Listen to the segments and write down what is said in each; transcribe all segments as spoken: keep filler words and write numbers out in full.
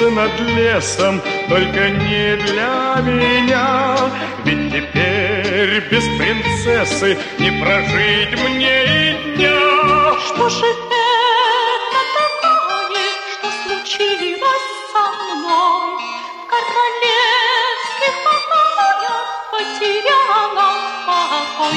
птицы над лесом, только не для меня. Ведь теперь без принцессы не прожить мне и дня. Что же это такое, что случилось со мной? В королевских покоях потеряла покой.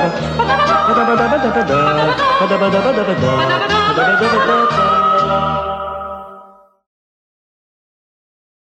Ba-da-ba-da-ba-da-ba-da.